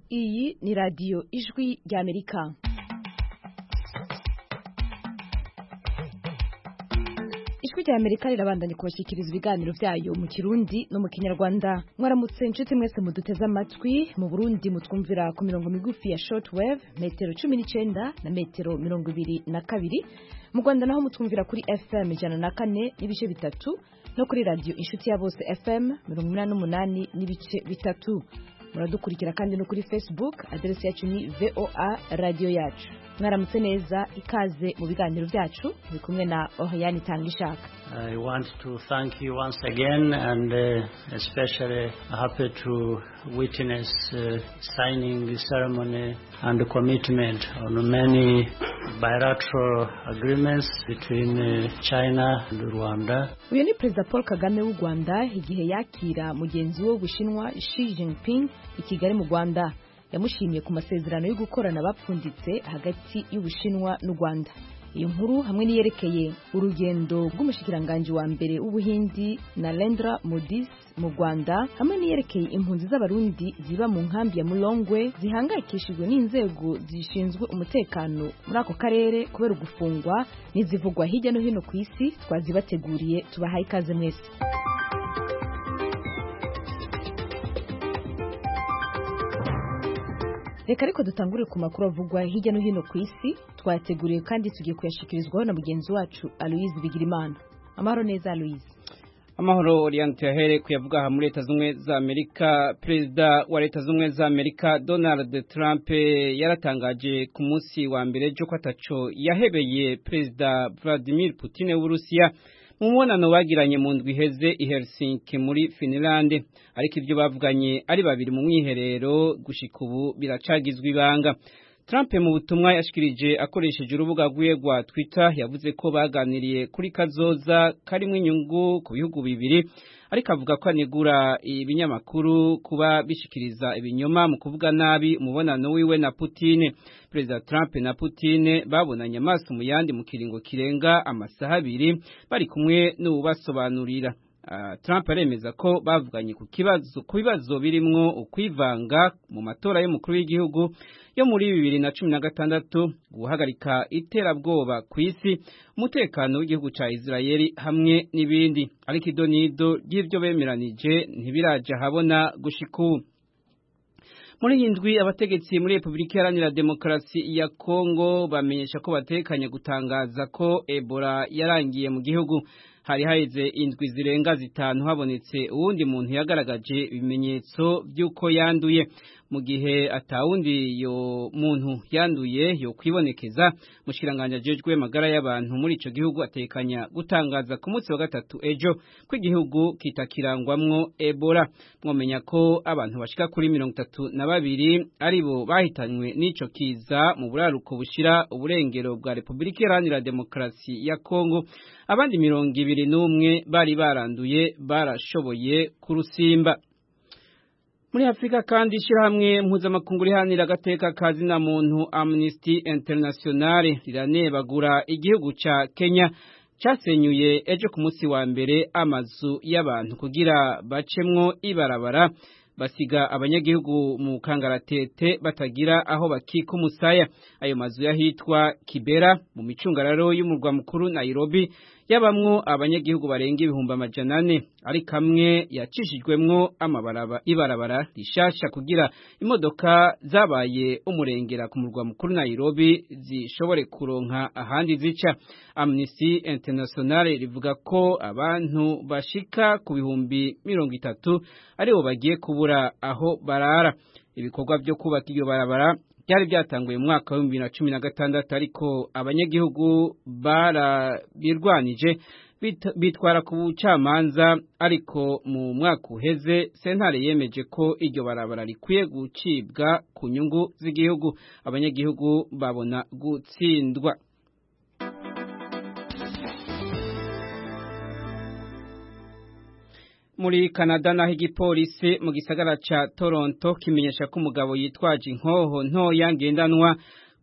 Iyi ni radiyo ijwi ry'Amerika. Ijwi ry'Amerika rirabandanya kubashikiriza ibiganiro byayo mu Kirundi no mu Kinyarwanda. Mwaramutse inshuti mwese muduteze amatwi. Mu Burundi mutwumvira ku mirongo migufi ya shortwave metero 19 na metero 22. Mu Rwanda naho mutwumvira kuri FM 104 n'ibice bitatu no kuri radio Inshuti ya Bose FM 88 n'ibice bitatu. Muradukurikira kandi no kuri Facebook, adresse yacu ni VOA Radio yacu. Mwaramutse neza, ikaze mu biganiro byacu, ndi kumwe na Oriane Tangishaka. I want to thank you once again and especially happy to witness signing the ceremony and the commitment on many bilateral agreements between China and Rwanda. Uyu ni President Paul Kagame w'u Rwanda igihe yakira mugenzi we w'Ubushinwa Xi Jinping i Kigali mu Rwanda. Yamushimiye ku masezerano yo gukorana bapfunditse hagati y'Ubushinwa n'u Rwanda. Iyo nkuru hamwe niyerekeye urugendo rw'umushikiranganje wa mbere w'Ubuhindi Narendra Modi mu Rwanda, hamwe niyerekeye impunzi z'abarundi ziba mu nkambi ya Mulongwe zihangayikishijwe n'inzego zishinzwe umutekano muri ako karere kubera ugufungwa n'izivugwa hirya no hino ku isi. Twazibateguriye, tubahaye ikaze mwese. Reka ariko dutangurire ku makuru avugwa hirya no hino ku isi. Twateguriye kandi tugiye kuyashikirizwaho na mugenzi wacu Aloise Bigirimana. Amahoro neza Aloise. Amahoro Oriane, tuyahere kuyavuga muri Leta Zunze za Amerika. Perezida wa Leta Zunze za Amerika Donald Trump yaratangaje ku munsi wa mbere cyo kwataco yahebeye Perezida Vladimir Putin w'Urusiya mu mubonano bagiranye mu ndwi iheze i Helsinki muri Finland, ariko ibyo bavuganye ari babiri mu mwiherero gushika ubu biracagizwe ibanga. Trump mu butumwa yashikirije akoresheje urubuga rwiwe rwa Twitter yavuze ko baganiriye kuri kazoza karimwe inyungu ku bihugu bibiri, ariko avuga ko anegura ibinyamakuru kuba bishikiriza ibinyoma mu kuvuga nabi umubonano wiwe na Putin. Perezida Trump na Putin babonanye amaso mu yandi mu kiringo kirenga amasaha abiri bari kumwe n'ubasobanurira. Trump aremeza ko bavuganye ku bibazo birimwo ukwivanga mu matora y'umukuru w'igihugu yo muri 2016, guhagarika iterabwoba ku isi, umutekano w'igihugu ca Israeli hamwe n'ibindi. Ariko idonido ry'ivyo bemeranije ntibiraja habona gushika ubu. Muri indwi abategetsi muri Republika Iharanira Demokarasi ya Kongo bamenyesha ko batekanye gutangaza ko Ebola yarangiye mu gihugu. Hari haize indwi zirenga zitanu habonetse uwundi muntu yagaragaje ibimenyetso by'uko yanduye. Mu gihe atawundi yo muntu yanduye yo kwibonekeza, mushikiranganje ajejwe magara y'abantu muri ico gihugu atekanya gutangaza ku munsi wa gatatu ejo ko igihugu kitakirangwamwo Ebola. Mwomenya ko abantu bashika kuri 32 aribo bahitanywe n'ico kiza mu buraruko bushira uburengero bwa Republika Iharanira Demokarasi ya Kongo. Abandi 21 bari baranduye barashoboye kurusimba. Muri Afrika kandi ishirahamwe mpuzamakungu rihanira agateka kazi na muntu Amnesty International riranebagura igihugu ca Kenya casenyuye ejo ku munsi wa mbere amazu y'abantu kugira bacemwo ibarabara, basiga abanyagihugu mu kangaratete batagira aho bakika umusaya. Ayo mazu yahitwa Kibera mu micungararo y'umurwa mukuru Nairobi yabamwo abanyagihugu barenga 400, ari kamwe yacishijwemwo ibarabara rishasha kugira imodoka zabaye umurengera ku murwa mukuru Nairobi zishobore kuronka ahandi zica. Amnesty International rivuga ko abantu bashika ku 30,000 aribo bagiye kubura aho barara. Ibikorwa byo kubaka iyo barabara byari byatanguye mu mwaka wa 2016, ariko abanyagihugu barabirwanije bitwara ku bucamanza. Ariko mu mwaka uheze sentare yemeje ko iryo barabara rikwiye gucibwa ku nyungu z'igihugu. Abanyagihugu babona gutsindwa. Muri Canada naho igipolisi mu gisagara ca Toronto kimenyesha ko umugabo yitwaje inkoho ntoya ngendanwa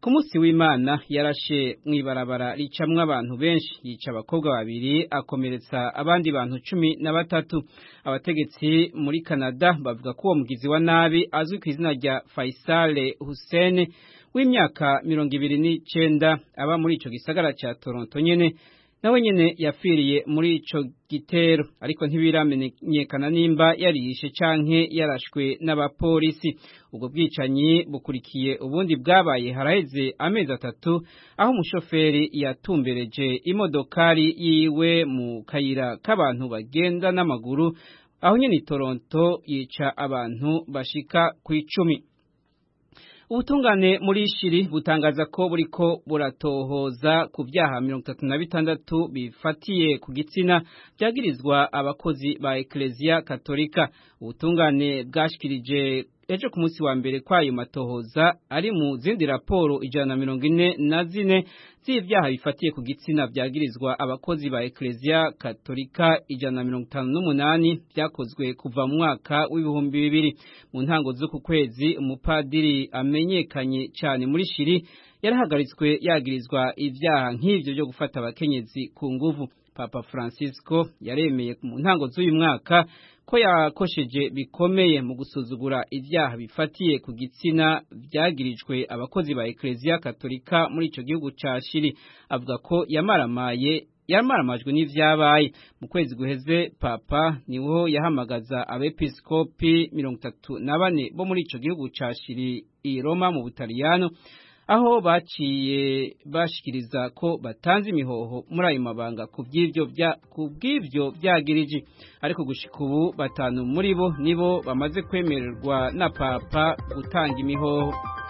ku munsi w'Imana yarashe mw'ibarabara ricamwe abantu benshi, yica abakobwa babiri akomeretsa abandi bantu 13. Abategetsi muri Canada bavuga ko uwo mugizi wa nabi azwi ku izina rya Faisal Hussein w'imyaka 29 aba muri ico gisagara ca Toronto nyene nawe nyene yapfiriye muri ico gitero, ariko ntibiramenyekana nimba yarishe canke yarashwe n'abapolisi. Ubwo bwicanyi bukurikiye ubundi bwabaye haraheze amezi 3 aho umushoferi yatumbereje imodokari yiwe mu kayira k'abantu bagenda n'amaguru aho nyene Toronto yica abantu bashika ku 10. Ubutungane muri Shiri butangaza ko buriko buratohoza ku vyaha 36 bifatiye ku gitsina byagirizwa abakozi ba Ecclesia Katolika. Ubutungane bwashikirije ejo ku munsi wa mbere kwayo matohoza ari mu zindi raporo 144 z'ivyaha bifatiye ku gitsina byagirizwa abakozi ba Ecclesia Katolika 158 byakozwe kuva mu mwaka w'2000. Mu ntango z'uku kwezi umupadiri amenyekanye cyane muri Shiri yarahagaritswe yagirizwa ivyaha nk'ivyo byo gufata abakenyezi ku nguvu. Papa Francisco yaremeye mu ntango z'uyu mwaka ko yakosheje bikomeye mu gusuzugura ivyaha bifatiye ku gitsina byagirijwe abakozi ba Ecclesia Katolika muri ico gihugu ca Shiri. Avuga ko yamaramajwe n'ivyabaye. Mu kwezi guheze Papa niwo yahamagaza abepiskopi 34 bo muri ico gihugu ca Shiri i Roma mu Butaliyano, aho baciye bashikiriza ko batanze imihoho muri ayo mabanga kubw'ivyo byagirije, ariko gushika ubu 5 muri bo nibo bamaze kwemererwa na Papa gutanga imihoho.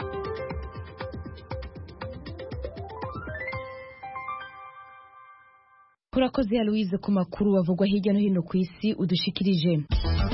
Kurakoze ya Louise ku makuru bavugwa hirya no hino ku isi udushikirije.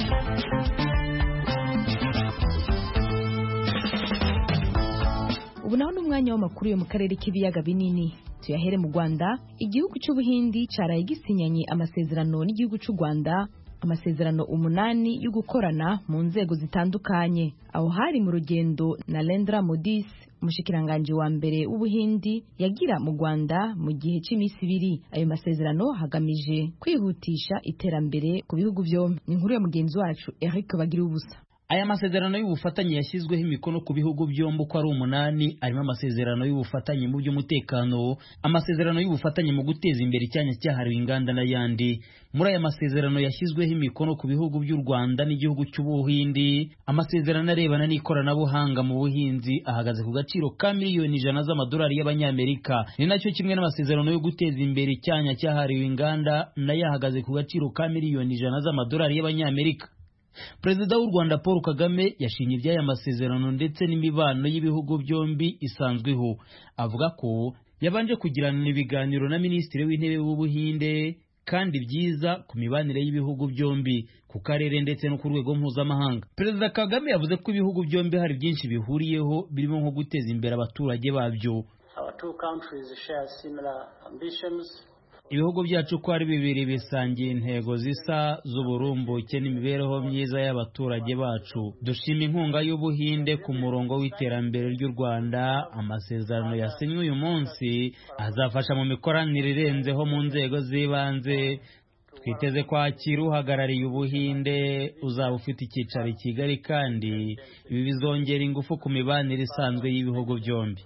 Ubu naho n'umwanya w'amakuru yo mu karere k'ibiyaga binini. Tuyahere mu Rwanda. Igihugu cy'Ubuhindi caraye gisinyanye amasezerano n'igihugu cy'u Rwanda, amasezerano 8 yo gukorana mu nzego zitandukanye. Aho hari mu rugendo Narendra Modi, umushikiranganje wa mbere w'Ubuhindi, yagira mu Rwanda mu gihe cy'imisi 2. Ayo masezerano hagamije kwihutisha iterambere ku bihugu byombi. Ni inkuru ya mugenzi wacu Eric Bagiriubusa. Aya masezerano y'ubufatanye yashyizweho imikono ku bihugu byombi uko ari 8, arimo amasezerano y'ubufatanye mu by'umutekano, amasezerano y'ubufatanye mu guteza imbere icyanya cyahariwe inganda n'ayandi. Muri aya masezerano yashyizweho imikono ku bihugu by'u Rwanda n'igihugu cy'Ubuhindi, amasezerano arebana n'ikoranabuhanga mu buhinzi ahagaze ku gaciro ka miliyoni 100 z'amadolari y'abanyamerika. Ni nacyo kimwe n'amasezerano yo guteza imbere icyanya cyahariwe inganda nayo ahagaze ku gaciro ka miliyoni 100 z'amadolari y'abanyamerika. Perezida w'u Rwanda Paul Kagame yashimye iby'aya masezerano ndetse n'imibano y'ibihugu byombi isanzweho. Avuga ko yabanje kugirana ibiganiro na Minisitiri w'Intebe w'Ubuhinde kandi byiza ku mibanire y'ibihugu byombi ku karere ndetse no ku rwego mpuzamahanga. Perezida Kagame yavuze ko ibihugu byombi hari byinshi bihuriyeho birimo nko guteza imbere abaturage babyo. Our two countries share similar ambitions. Ibihugu byacu ko ari bibiri bisangiye intego zisa z'uburumbuke n'imibereho myiza y'abaturage bacu. Dushima inkunga y'Ubuhinde ku murongo w'iterambere ry'u Rwanda. Amasezerano yasinywe uyu munsi azafasha mu mikoranire irenzeho mu nzego z'ibanze. Twiteze kwakira uhagarariye Ubuhinde uzaba ufite icyicaro i Kigali, kandi ibi bizongera ingufu ku mibanire isanzwe y'ibihugu byombi.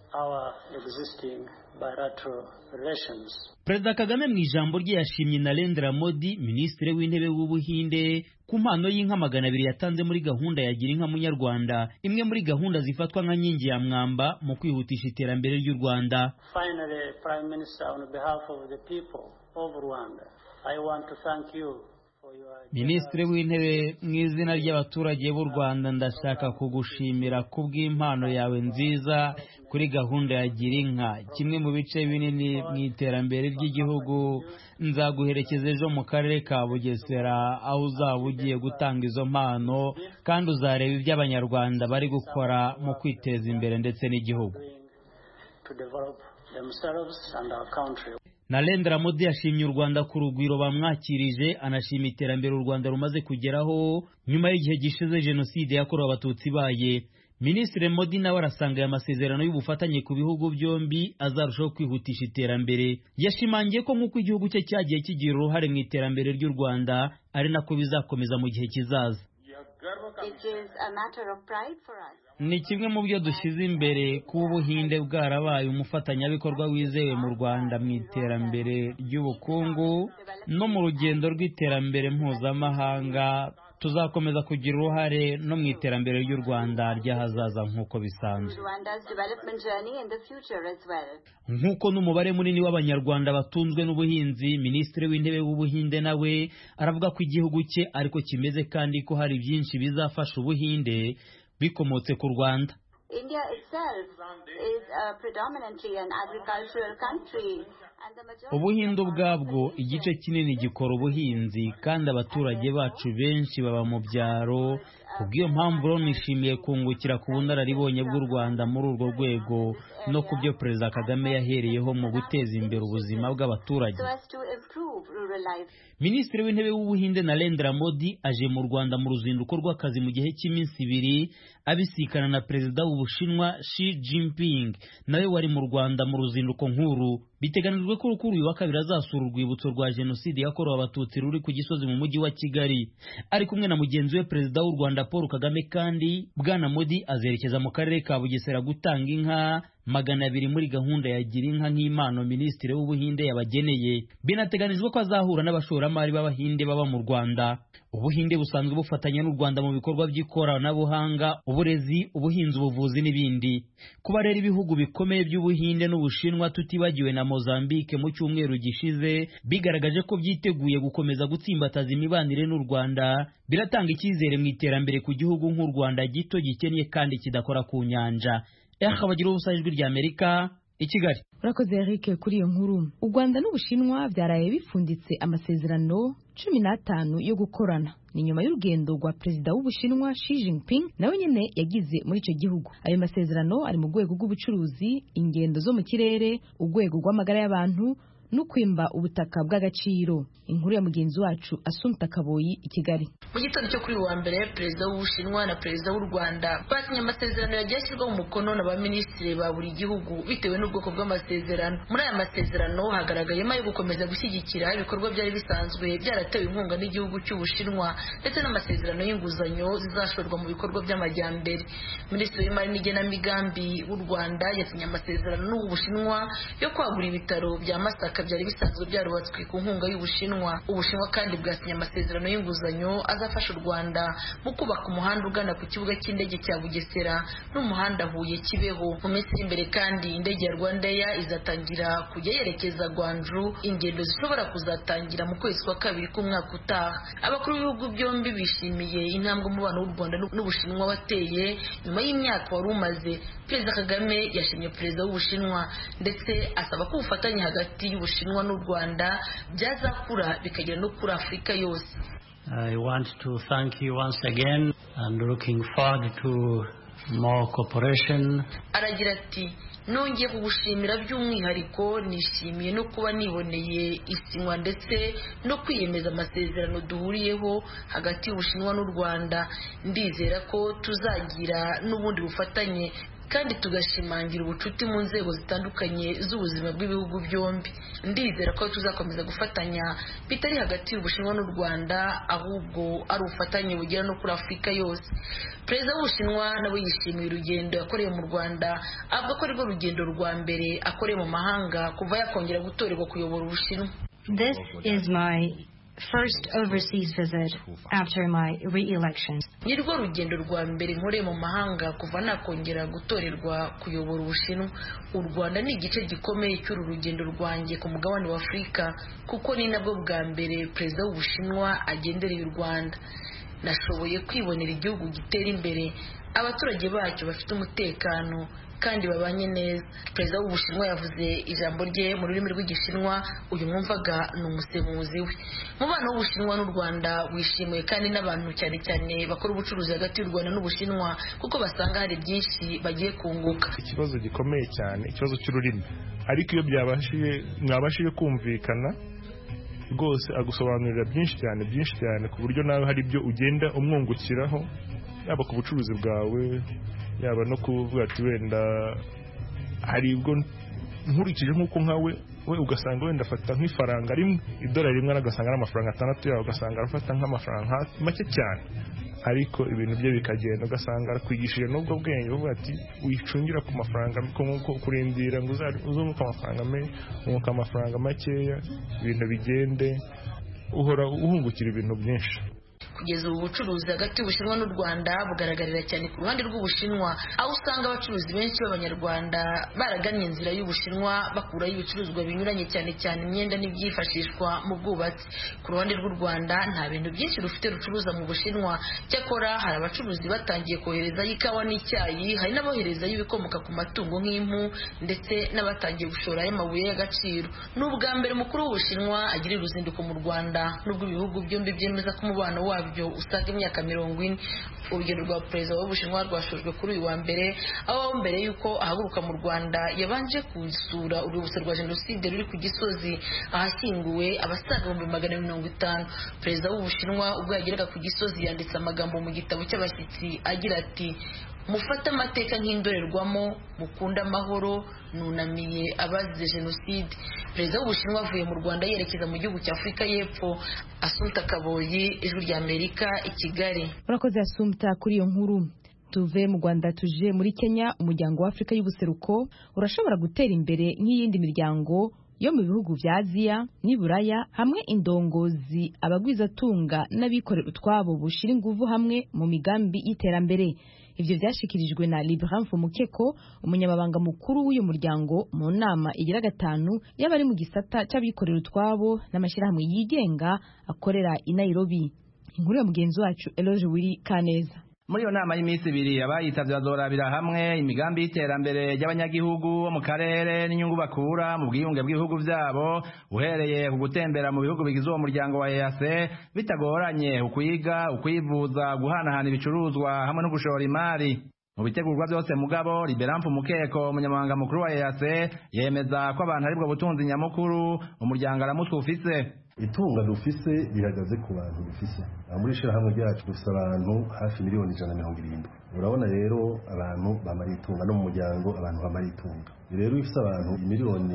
Perezida Kagame mu ijambo rye yashimye Narendra Modi, Minisitiri w'Intebe w'Ubuhinde, ku mpano y'inka 200 yatanze muri gahunda ya Gira Inka Munyarwanda, imwe muri gahunda zifatwa nka nkingi ya mwamba mu kwihutisha iterambere ry'u Rwanda. Finally, Prime Minister, on behalf of the people of Rwanda, I want to thank you. Minisitiri w'Intebe, mu izina ry'abaturage b'u Rwanda ndashaka kugushimira kubw'impano yawe nziza kuri gahunda ya Gira Inka, kimwe mu bice binini mu iterambere ry'igihugu. Nzaguherekeza ejo mu karere ka Bugesera aho uzaba ugiye gutanga izo mpano, kandi uzareba ibyo Abanyarwanda bari gukora mu kwiteza imbere ndetse n'igihugu. Narendra Modi yashimye u Rwanda ku rugwiro bamwakirije, anashima iterambere u Rwanda rumaze kugeraho nyuma y'igihe gishize Jenoside yakorewe Abatutsi baye. Minisitiri Modi nawe arasanga aya masezerano y'ubufatanye ku bihugu byombi azarushaho kwihutisha iterambere. Yashimangiye ko nk'uko igihugu cye cyagiye kigira uruhare mu iterambere ry'u Rwanda ari nako bizakomeza mu gihe kizaza. Ni kimwe mu byo dushyize imbere kuba Ubuhinde bwarabaye umufatanyabikorwa wizewe mu Rwanda mu iterambere ry'ubukungu no mu rugendo rw'iterambere mpuzamahanga. Tuzakomeza kugira uruhare no mu iterambere ry'u Rwanda ry'ahazaza nk'uko bisanzwe. Nk'uko n'umubare munini w'Abanyarwanda batunzwe n'ubuhinzi, Minisitiri w'Intebe w'Ubuhinde nawe aravuga ko igihugu cye ariko kimeze kandi ko hari byinshi bizafasha Ubuhinde bikomotse ku Rwanda. India itself is predominantly an agricultural country. Ubuhinde ubwabwo igice kinini gikora ubuhinzi kandi abaturage bacu benshi baba mu byaro. Kubw'iyo mpamvu rero nishimiye kungukira ku bunararibonye bw'u Rwanda muri urwo rwego no ku byo Perezida Kagame yahereyeho mu guteza imbere ubuzima bw'abaturage. Minisitiri w'Intebe w'Ubuhinde Narendra Modi aje mu Rwanda mu ruzinduko rw'akazi mu gihe cy'iminsi 2 abisikana na Perezida w'Ubushinwa Xi Jinping nawe wari mu Rwanda mu ruzinduko nkuru. Biteganijwe ko kuri uyu wa kabiri azasura urwibutso rwa Jenoside yakorewe Abatutsi ruri ku Gisozi mu mujyi wa Kigali. Ari kumwe na mugenzi we Perezida w'u Rwanda Paul Kagame kandi Bwana Modi azerekeza mu karere ka Bugesera gutanga inka 200 muri gahunda ya gira inka nk'impano Minisitiri w'Ubuhinde yabageneye. Binateganijwe ko azahura n'abashoramari b'Abahinde baba mu Rwanda. Ubuhinde busanzwe bufatanya n'u Rwanda mu bikorwa by'ikoranabuhanga, uburezi, ubuhinzi, ubuvuzi n'ibindi. Kuba rero ibihugu bikomeye by'Ubuhinde n'Ubushinwa tutibagiwe na Mozambique mu cyumweru gishize bigaragaje ko byiteguye gukomeza gutsimbataza imibanire n'u Rwanda, biratanga icyizere mu iterambere ku gihugu nk'u Rwanda gito gikennye kandi kidakora ku nyanja. Bagira ubusajwi ry'Amerika i Kigali. Urakoze Eric kuri iyo nkuru. U Rwanda n'Ubushinwa byaraye bifunditse amasezerano 15 yo gukorana. Ni nyuma y'urugendo rwa Perezida w'Ubushinwa Xi Jinping nawe nyene yagize muri ico gihugu. Ayo masezerano ari mu rwego rw'ubucuruzi, ingendo zo mu kirere, urwego rw'amagara y'abantu no kwimba ubutaka bw'agaciro. Inkuru ya mugenzi wacu Assumpta Kaboyi i Kigali. Mu gitondo cyo kuri wa mbere Perezida w'Ubushinwa na Perezida w'u Rwanda basinye amasezerano yagiye mu mukono na baminisitiri ba buri gihugu bitewe n'ubwoko bw'amasezerano. Muri aya masezerano hagaragayemo yo gukomeza gushyigikira ibikorwa byari bisanzwe byaratewe inkunga n'igihugu cy'Ubushinwa ndetse n'amasezerano y'inguzanyo zizashorwa mu bikorwa by'amajyambere. Minisitiri w'Imari n'Igenamigambi w'u Rwanda yasinye amasezerano n'Ubushinwa yo kwagura ibitaro bya Masaka byari bisanzwe byarubatswe ku nkunga y'Ubushinwa. Ubushinwa kandi bwasinye amasezerano y'inguzanyo azafasha u Rwanda mu kubaka umuhanda ugana ku kibuga cy'indege cya Bugesera n'umuhanda Huye Kibeho. Mu minsi imbere kandi indege ya Rwandair izatangira kujya yerekeza Gwanju, ingendo zishobora kuzatangira mu kwezi kwa kabiri k'umwaka utaha. Abakuru b'ibihugu byombi bishimiye intambwe umubano w'u Rwanda n'Ubushinwa wateye nyuma y'imyaka wari umaze. Perezida Kagame yashimye Perezida w'Ubushinwa ndetse asaba ko ubufatanye hagati y'Ubushinwa n'u Rwanda byazakura bikagera no kuri Afurika yose. I want to thank you once again and looking forward to more cooperation. Aragira ati nongeye kugushimira by'umwihariko, nishimiye no kuba niboneye isinywa ndetse no kwiyemeza amasezerano duhuriyeho hagati y'Ubushinwa n'u Rwanda. Ndizera ko tuzagira n'ubundi bufatanye kandi tugashimangira ubucuti mu nzego zitandukanye z'ubuzima bw'ibihugu byombi. Ndizera ko tuzakomeza gufatanya bitari hagati y'Ubushinwa n'u Rwanda ahubwo ari ubufatanye bugera no kuri Afurika yose. Perezida w'Ubushinwa nawe yishimiye urugendo yakoreye mu Rwanda, avuga ko arirwo rugendo rwa mbere akoreye mu mahanga kuva yakongera gutorerwa kuyobora Ubushinwa. This is my first overseas visit after my re-election. Nirwo rugendo rwa mbere nkoreye mu mahanga kuva nakongera gutorerwa kuyobora Ubushinwa. U Rwanda ni igice gikomeye cy'uru rugendo rwanjye ku mugabane wa Afurika kuko ni nabwo bwa mbere Perezida w'Ubushinwa agendereye u Rwanda. Nashoboye kwibonera igihugu gitera imbere, abaturage bacyo bafite umutekano kandi babanye neza. Perezida w'Ubushinwa yavuze ijambo rye mu rurimi rw'Igishinwa, uyu mwumvaga ni umusemuzi we. Umubano w'Ubushinwa n'u Rwanda wishimiwe kandi n'abantu cyane cyane bakora ubucuruzi hagati y'u Rwanda n'Ubushinwa kuko basanga hari byinshi bagiye kunguka. Ikibazo gikomeye cyane, ikibazo cy'ururimi, ariko iyo mwabashije kumvikana rwose agusobanurira byinshi cyane ku buryo nawe hari ibyo ugenda umwungukiraho yaba ku bucuruzi bwawe, yaba no kuvuga ati wenda hari ubwo nkurikije nk'uko nkawe we ugasanga wenda afata nk'ifaranga rimwe idolari rimwe agasanga ari amafaranga 6 yawe ugasanga arafata nk'amafaranga make cyane ariko ibintu bye bikagenda ugasanga arakwigishije n'ubwo bwenge uvuga ati wicungira ku mafaranga nk'uko kurindira ngo uzunguka amafaranga makeya ibintu bigende uhora uhungukira ibintu byinshi. Kugeza ubu bucuruzi hagati y'Ubushinwa n'u Rwanda bugaragarira cyane ku ruhande rw'Ubushinwa, aho usanga abacuruzi benshi b'Abanyarwanda baragannye inzira y'Ubushinwa bakurayo ibicuruzwa binyuranye cyane cyane imyenda n'ibyifashishwa mu bwubatsi. Ku ruhande rw'u Rwanda nta bintu byinshi rufite rucuruza mu Bushinwa, cyakora hari abacuruzi batangiye koherezayo ikawa n'icyayi, hari n'aboherezayo ibikomoka ku matungo nk'impu ndetse n'abatangiye gushorayo amabuye y'agaciro. Ni ubwa mbere umukuru w'Ubushinwa agirira uruzinduko mu Rwanda, nubwo ibihugu byombi byemeza ko umubano wabyo usaga imyaka 40. Urugendo rwa perezida w'Ubushinwa rwashojwe kuri uyu wa mbere, aho mbere y'uko ahaguruka mu Rwanda yabanje gusura urwibutso rwa jenoside ruri ku Gisozi ahashyinguwe abasaga 150. Perezida w'Ubushinwa ubwo yageraga ku Gisozi yanditse amagambo mu gitabo cy'abashyitsi agira ati: mufate amateka nk'indorerwamo, mukunda amahoro, nunamiye abazize jenoside. Perezida w'Ubushinwa avuye mu Rwanda yerekeza mu gihugu cya Afurika y'Epfo. Assumpta Kaboyi, Ijwi rya Amerika, i Kigali. Urakoze Assumpta kuri iyo nkuru. Tuve mu Rwanda tuje muri Kenya. Umuryango wa Afurika y'Ubuseruko urashobora gutera imbere nk'iyindi miryango yo mu bihugu vya Aziya n'Iburaya, hamwe indongozi, abagwizatunga n'abikorera utwabo bushira inguvu hamwe mu migambi y'iterambere. Ivyo vyashikirijwe na Librand Mukeko, umunyamabanga mukuru w'uyu muryango, mu nama igira 5 y'abari mu gisata c'abikorera utwabo n'amashirahamwe yigenga akorera i Nairobi. Inkuru ya mugenzi wacu Eloge Wiri Kaneza. Muri iyo nama y'imisi 2 abayitavye bazorabira hamwe imigambi y'iterambere y'abanyagihugu mu karere n'inyungu bakura mu bwiyunge bw'ibihugu vyabo, uhereye ku gutembera mu bihugu bigize uwo muryango wa EAC bitagoranye, ukwiga, ukwivuza, guhanahana ibicuruzwa hamwe no gushora imari. Mu bitegurwa byose mugabo Librand Mukeko, umunyamabanga mukuru wa EAC, yemeza ko abantu aribwo butunzi nyamukuru umuryango aramutwe ufise. Itunga dufise bihagaze ku bantu dufise. Muri shirahamwe ryacu dufise abantu hafi miliyoni 170. Urabona rero abantu bamara itunga no mu muryango abantu bamara itunga. Rero ifise abantu miliyoni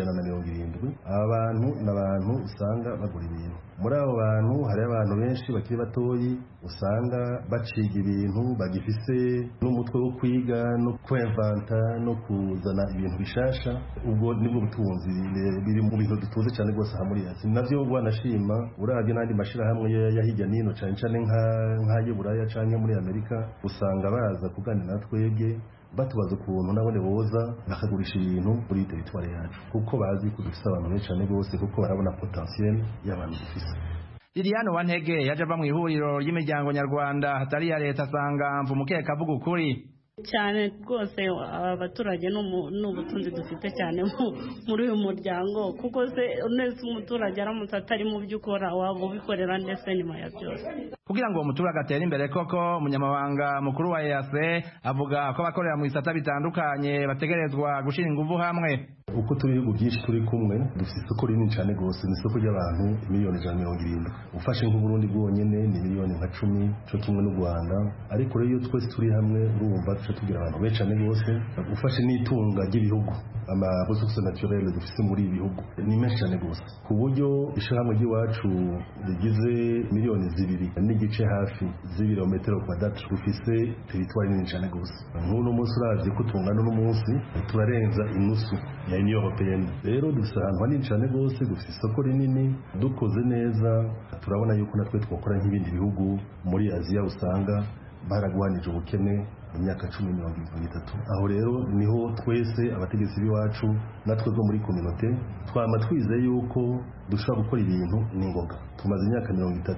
170. Abantu n'abantu usanga bagura ibintu. Muri abo bantu hari abantu benshi bakiri batoyi usanga baciga ibintu, bagifise n'umutwe wo kwiga no kwevanta no kuzana ibintu bishasha. Ubwo nibwo butunzi biri mu bintu dutuze cyane gose ha muri Aziya. Navyo wanashima uravye n'andi mashira hamwe yahijya nino cyane cyane nk'ay'Uburaya canke muri Amerika, usanga baza kuganira natwebwe batubaza ukuntu nabone boza bakagurisha ibintu kuri territoire yacu, kuko bazi ko dufise abantu benshi cyane gose, kuko barabona potentiel y'abantu dufise. Liliane Wantege yaje ava mu ihuriro ry'imiryango nyarwanda hatari ya leta, asanga Mukeko avuga ukuri cyane rwose. Abaturage n'ubutunzi dufite cyane muri uyu muryango, kuko se neza umuturage aramutse atari mu byo ukora waba ubikorera ndetse nyuma ya byose. Kugira ngo umuturage atere imbere koko, umunyamabanga mukuru wa EAC avuga ko abakorera mu bisata bitandukanye bategerezwa gushira inguvu hamwe. Uko turi ibihugu byinshi turi kumwe, dufite isoko rinini cyane gose, ni isoko ry'abantu miliyoni 170. Ufashe nk'Uburundi bwonyene ni miliyoni 10, cyo kimwe n'u Rwanda. Ariko rero iyo twese turi hamwe urumva duce tugira abantu benshi cyane gose. Ufashe n'itunga ry'ibihugu, ama ressources naturelles dufite muri ibihugu ni menshi cyane gose, ku buryo ishyirahamwe ry'iwacu rigize miliyoni 2 n'igice hafi z'ibirometero kwadatu, dufise territoire nini cyane gose. Nk'uno munsi uravye ko tungana n'umunsi turarenza inusu ya Union Européenne. Rero dufise ahantu hanini cyane gose, dufise isoko rinini. Dukoze neza turabona yuko natwe twakora nk'ibindi bihugu muri Aziya usanga baragwanije ubukene mu myaka 10-20. Aho rero niho twese abategetsi biwacu natwe bwo muri communauté twama twize yuko dushobora gukora ibintu n'ingoga. Tumaze imyaka 30,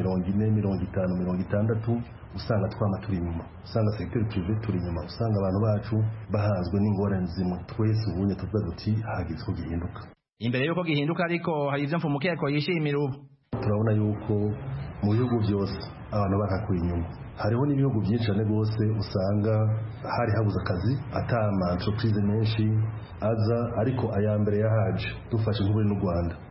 40, 50, 60 usanga twama turi inyuma, usanga secteur privé turi inyuma, usanga abantu bacu bahanzwe n'ingorane zimwe. Twese ubunye tuvuga duti hageze ko gihinduka. Imbere yuko gihinduka ariko hari ivyo Mukeko yishimira ubu. Turabona yuko mu bihugu byose abantu barakuye inyuma. Hariho n'ibihugu byinshi cyane gose usanga hari habuze akazi, atama entreprise menshi aza, ariko aya mbere yahaje dufashe nk'uburi n'u Rwanda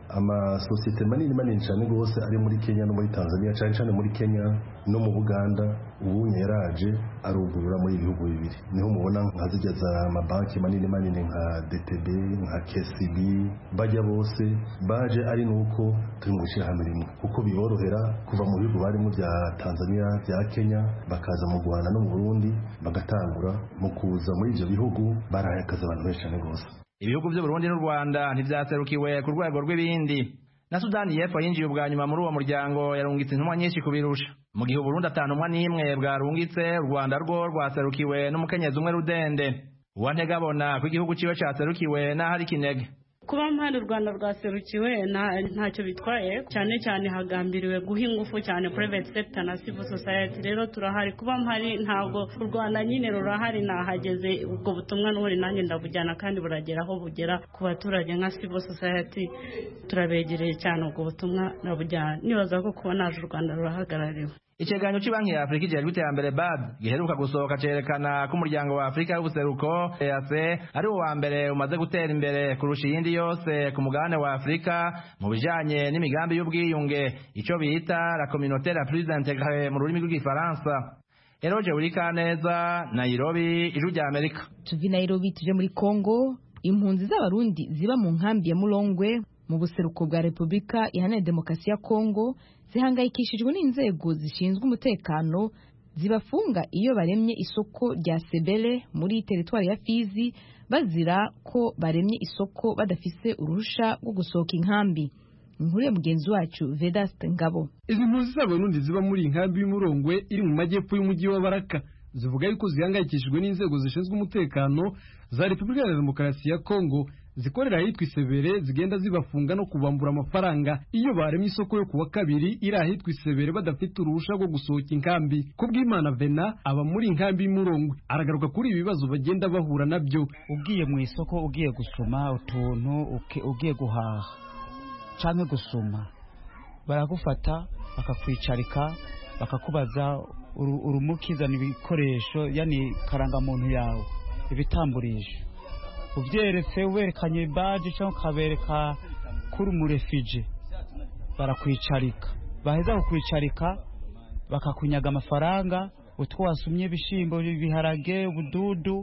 amasosiyete manini cyane rwose ari muri Kenya no muri Tanzania, cyane muri Kenya no mu Buganda ubu yaraje arugurura muri ibihugu bibiri. Niho mubona nka zijya za amabanki manini nka DTB nka KCB bajya bose baje ari nuko turi mu ishyirahamwe rimwe, kuko biborohera kuva mu bihugu barimo bya Tanzania bya Kenya bakaza mu Rwanda no mu Burundi bagatangura mu kuza muri ibyo bihugu barahakaza abantu benshi cyane rwose. Ibihugu by'u Burundi n'u Rwanda ntivyaserukiwe ku rwego rw'ibindi, na Sudani y'Epfo yinjiye ubwa nyuma muri uwo muryango yarungitse intumwa nyinshi kubirusha. Mu gihe Burundi atantumwa n'imwe bwarungitse, u Rwanda rwo rwaserukiwe n'umukenyezi umwe Rudende. Uwantega abona ko igihugu ciwe caserukiwe n'aho ari Kinege. Kuba mpande u Rwanda rwaserukiwe ntacyo bitwaye, cyane hagambiriwe guha ingufu cyane private sector na civil society. Rero turahari kuba mpari, ntabwo u Rwanda nyine rurahari, nahageze ubwo butumwa n'uri nanjye ndabujyana kandi buragera aho bugera ku baturage nka civil society, turabegereye cyane ubwo butumwa ndabujyana. Nibaza ko kuba naje u Rwanda rurahagarariwe. Ikiganiro cy'Ibanki ya Afrika ijejwe iterambere BAD giheruka gusohoka cerekana ko umuryango wa Afrika y'ubuseruko EAC ari wa mbere umaze gutera imbere kurusha iyindi yose ku mugabane wa Afrika mu bijanye n'imigambi y'ubwiyunge, ico bita la communauté la plus intégrée mu rurimi rw'igifaransa. Eroje Urikaneza, Nairobi, Ijwi rya Amerika. Tuvi Nairobi tuje muri Kongo. Impunzi z'abarundi ziba mu nkambi ya Mulongwe mu buseruko bwa Repubulika Iharanira Demokarasi ya Kongo zihangayikishijwe n'inzego zishinzwe umutekano zibafunga iyo baremye isoko rya Sebele muri teritwari ya Fizi bazira ko baremye isoko badafise uruhusha rwo gusohoka inkambi. Inkuru ya mugenzi wacu Vedaste Ngabo. Izi mpunzi z'abarundi ziba muri inkambi y'Umurongwe iri mu majyepfo y'umujyi wa Baraka zivuga yuko zihangayikishijwe n'inzego zishinzwe umutekano za Repubulika ya Demokarasi ya Kongo zikorera ahitwa Isebere, zigenda zibafunga no kubambura amafaranga iyo baremye isoko yo kuwa kabiri iri ahitwa Isebere badafite uruhusha rwo gusohoka inkambi. Kubw'Imana Vena aba muri inkambi y'Umurongwe aragaruka kuri ibi bibazo bagenda bahura nabyo. Ugiye mu isoko, ugiye gusoma utuntu, ugiye guhaha canke gusoma, baragufata bakakwicarika bakakubaza urumukizana ibikoresho, yani karangamuntu yawe, ibitamburisho. Uvyeretse werekanye badge cyangwa kabereka kuri mu refugee, barakwicarika. Baheza kukwicarika bakakunyaga amafaranga, utwo wasumye ibishimbo, ibiharage, ubududu,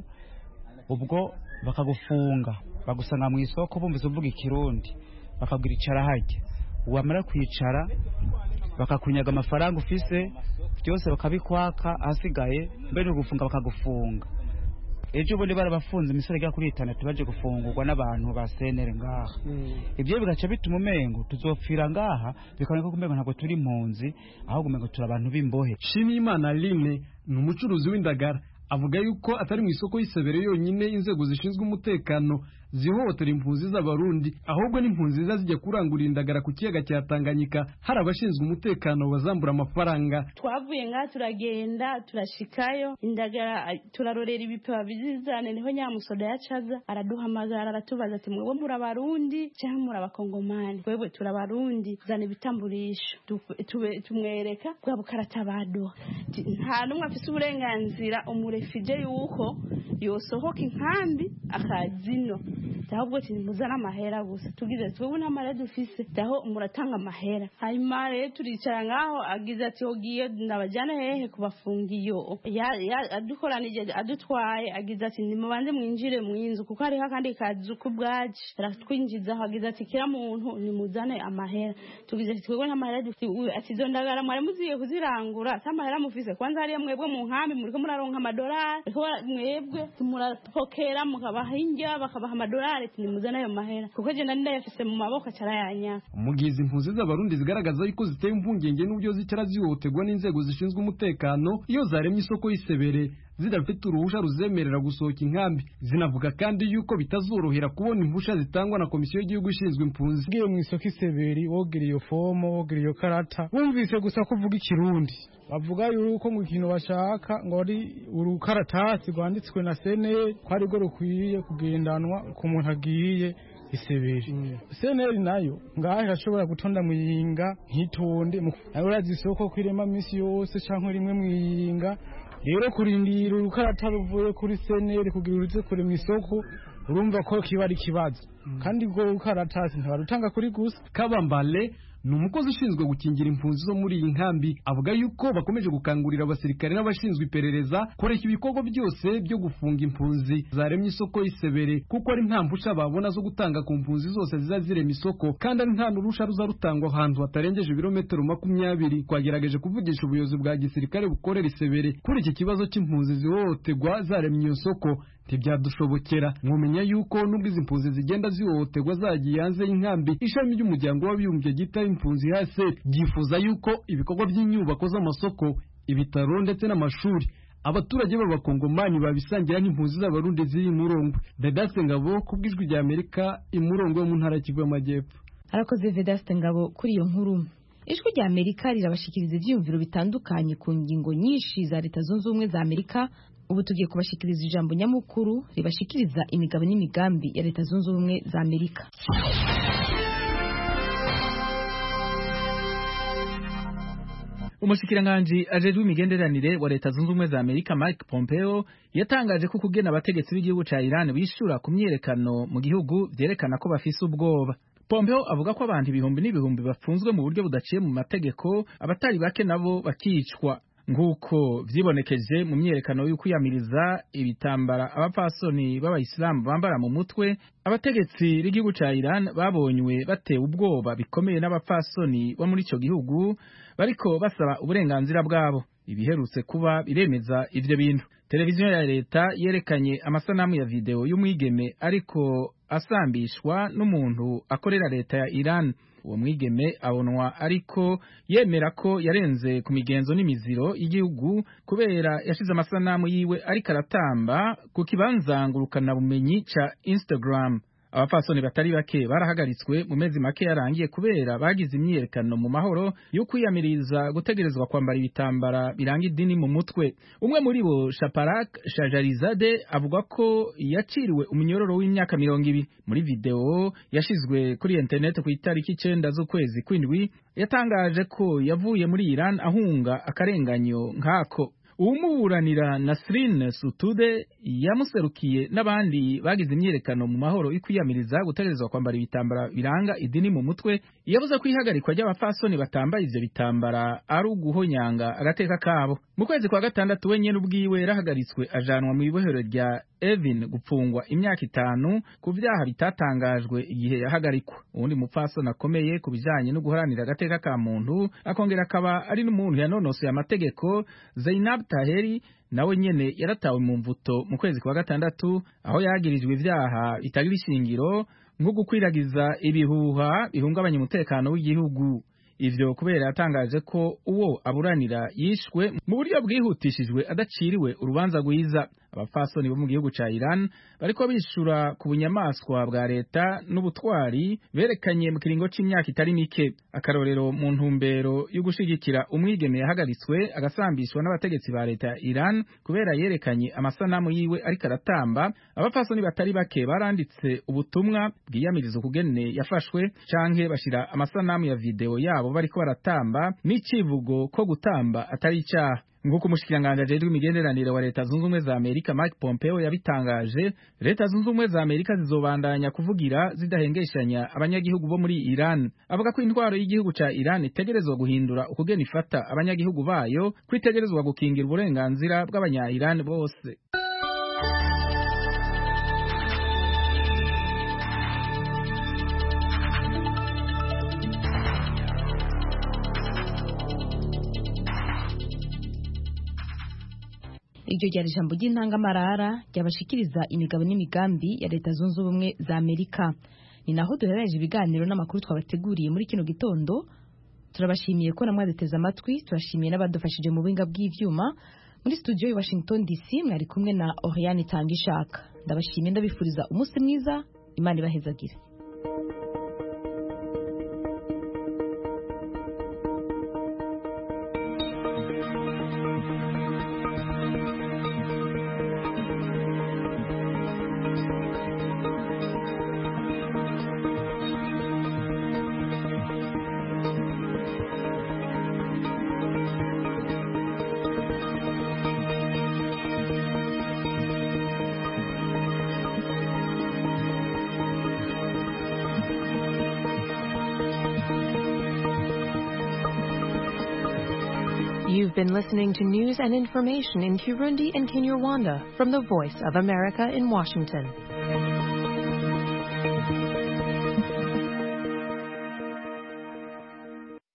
ubwo bakagufunga. Bagusanga mu isoko bumvise uvuga ikirundi, bakabwira icara hajya. Wamara kwicara bakakunyaga amafaranga ufise byose bakabikwaka, asigaye mbere gufunga bakagufunga. Ejo bundi barabafunze imisore ga kuri 6 baje gufungurwa n'abantu ba CNR ngaha. Ibyo bigaca bituma umengo tuzopfira ngaha, bikaboneka ko umengo ntabwo turi impunzi, ahubwo umengo turi abantu b'imbohe. Shimiyimana Line ni umucuruzi w'indagara, avuga yuko atari mu isoko y'Isebere yonyine inzego zishinzwe umutekano zihohotera impunzi z'abarundi, ahubwo n'impunzi zijya kurangurira indagara ku kiyaga cya Tanganyika hari abashinzwe umutekano bazambura amafaranga. Twavuye nga turagenda turashikayo, indagara turarorera ibipewa bizizane, niho nyamusoda yacaza araduhamagara aratubaza ati mwebwe muri abarundi cyangwa muri abakongomani? Twebwe turabarundi, zana ibitamburisho. Tumwereka bwa bukarata baduha. Nta numwe afise uburenganzira umurefugee yuko yosohoka inkambi akazino. Ahubwo muzana amahera gusa. Tugize twebwe n'amahera dufise, taho muratanga amahera. Hanyuma rero turicara ngaho, agize ati ogiye ndabajyana hehe kubafunga iyo. Adukoranije adutwaye, agize ati nimubanze mwinjire mu inzu kuko hari kandi kazu kubwaje. Aratwinjiza, agize ati kira muntu nimuzane amahera. Tugize ati twebwe n'amahera dufise, ati zondagara mwari muziye kuzirangura, samahera mufise kwanza hariya mwebwe mu nkambi muriko muraronka amadolari, mwebwe murapokera mukabahinja bakabaha amadolari, nimuzana ayo mahera kuko je ndayafise mu maboko carayanya. Mugize impunzi z'abarundi zigaragaza yuko ziteye impungenge n'ubyo zicara zihohoterwa n'inzego zishinzwe umutekano iyo zaremye isoko y'Isebere zidafite uruhusha ruzemerera gusohoka inkambi. Zinavuga kandi yuko bitazorohera kubona impusha zitangwa na komisiyo y'igihugu ishinzwe impunzi. Ugiye mu isoko Isebere wogira iyo fomo, wogira iyo karata, wumvise gusa kuvuga ikirundi, bavuga yuko mu kintu bashaka ngo ari urukaratasi rwanditswe na CNL ko ari go rukwiye kugendanwa ku muntu agiye Isebere. CNL nayo ngaho irashobora gutonda muyinga nkitonde urazi isoko kwirema misi yose canke rimwe muyinga. Rero kurindira urukarata ruvuye kuri CNL kugira uruze kure mu isoko urumva ko kiba ari ikibazo kandi ubwo rukaratasi ntibarutanga kuri gusa. Kabambale ni umukozi ushinzwe gukingira impunzi zo muri iyi nkambi, avuga yuko bakomeje gukangurira abasirikare n'abashinzwe iperereza kureka ibikorwa byose byo gufunga impunzi zaremye isoko y'Isebere, kuko ari nta mpusha babona zo gutanga ku mpunzi zose ziza zirema isoko, kandi ari nta n'urusha ruza rutangwa ahantu hatarengeje ibirometero 20. Twagerageje kuvugisha ubuyobozi bwa gisirikare bukorera Isebere kuri iki kibazo cy'impunzi zihohoterwa zaremye iyo soko, ntibyadushobokera. Mwumenya yuko nubwo izi mpunzi zigenda zihohoterwa zagiye hanze y'inkambi, ishami ry'umuryango w'abibumbye gita impunzi hase gifuza yuko ibikorwa by'inyubako z'amasoko, ibitaro ndetse n'amashuri abaturage b'abakongomani babisangira n'impunzi z'abarundi ziri Murongwe. Vedaste Ngabo kubwijwi rya Amerika Imurongwe mu ntara Kivu y'Amajyepfo. Arakoze Vedaste Ngabo kuri iyo nkuru. Ijwi rya Amerika rirabashikiriza ivyumviro bitandukanye ku ngingo nyinshi za Leta Zunze Ubumwe za Amerika. Ubu tugiye kubashikiriza ijambo nyamukuru ribashikiriza imigabo n'imigambi ya Leta Zunze Ubumwe za Amerika. Umushikiranganji ajejwe imigenderanire wa Leta Zunze Ubumwe za Amerika Mike Pompeo yatangaje ko kugena abategetsi b'igihugu ca Iran bishura ku myerekano mu gihugu vyerekana ko bafise ubwoba. Pompeo avuga ko abantu ibihumbi n'ibihumbi bafunzwe mu buryo budaciye mu mategeko, abatari bake nabo bakicwa, nguko vyibonekeje mu myerekano y'ukwiyamiriza ibitambara abapfasoni b'abayisilamu bambara mu mutwe. Abategetsi b'igihugu ca Iran babonywe batewe ubwoba bikomeye n'abapfasoni bo muri ico gihugu bariko basaba uburenganzira bwabo. Ibiherutse kuba biremeza ivyo bintu. Televiziyo ya leta yerekanye amasanamu ya video y'umwigeme ariko asambishwa n'umuntu akorera leta ya Iran. Uwo mwigeme abonwa ariko yemera ko yarenze ku migenzo n'imiziro y'igihugu kubera yashize amasanamu yiwe ariko aratamba ku kibanza ngurukana bumenyi ca Instagram. Abapfasoni batari bake barahagaritswe mu mezi make yarangiye kubera bagize imyiyerekano mu mahoro yo kwiyamiriza gutegerezwa kwambara ibitambara biranga idini mu mutwe. Umwe muri bo Shaparak Shajarizade avuga ko yaciriwe umunyororo w'imyaka 20. Muri video yashizwe kuri internet ku itariki 9 z'ukwezi kw'indwi yatangaje ko yavuye muri Iran ahunga akarenganyo nkako. Umuburanira Nasrin Sotoudeh yamuserukiye n'abandi bagize imyerekano mu mahoro ikwiyamiriza gutegerezwa kwambara ibitambara biranga idini mu mutwe, yavuze ko ihagarikwa ry'abafasoni batambaye ivyo bitambara ari uguhonyanga agateka kabo. Mu kwezi kwa gatandatu wenyene ubwiwe yarahagaritswe ajanwa mu ibohero rya Evin gupfungwa imyaka 5 ku vyaha bitatangajwe igihe yahagarikwa. Uwundi mupfasoni akomeye ku bijanye no guharanira agateka ka muntu akongera akaba ari n'umuntu yanonosoye amategeko, Zainab Taheri, nawe nyene yaratawe mu mvuto mu kwezi kwa gatandatu aho yagirijwe ivyaha bitagira ishingiro nko gukwiragiza ibihuha bihungabanya umutekano w'igihugu. Ivyo kubera yatangaje ko uwo aburanira yishwe mu buryo bwihutishijwe adaciriwe urubanza rwiza. Abafasoni bo mu gihugu ca Iran bariko bishura ku bunyamaswa bwa leta n'ubutwari berekanye mu kiringo c'imyaka itari mike. Akarorero mu ntumbero yo gushigikira umwigeme yahagaritswe agasambishwa n'abategetsi ba leta ya Iran kubera yerekanye amasanamu yiwe ariko aratamba. Abafasoni batari bake baranditse ubutumwa bwiyamiriza ukugene yafashwe canke bashira amasanamu ya video yabo bariko baratamba n'icivugo ko gutamba atari icaha. Nguko umushikiranganji ajejwe imigenderanire wa Leta Zunze Ubumwe za Amerika Mike Pompeo yabitangaje, Leta Zunze Ubumwe za Amerika zizobandanya kuvugira zidahengeshanya abanyagihugu bo muri Iran. Avuga ko intwaro y'igihugu ca Iran itegerezwa guhindura ukugena ifata abanyagihugu bayo, kwitegerezwa gukingira uburenganzira bw'abanya Iran bose. Iryo ryari ijambo ry'intangamarara ryabashikiriza imigabo n'imigambi ya Leta Zunze Ubumwe za Amerika. Ni naho duherereje ibiganiro n'amakuru twabateguriye muri kino gitondo. Turabashimiye ko namwe duteze amatwi, turashimiye n'abadufashije mu buhinga bw'ivyuma. Muri studio ya Washington DC mwari kumwe na Oriane Tangishaka. Ndabashimiye ndabifuriza umunsi mwiza, Imana ibahezagire. You've been listening to news and information in Kirundi and Kinyarwanda from the Voice of America in Washington.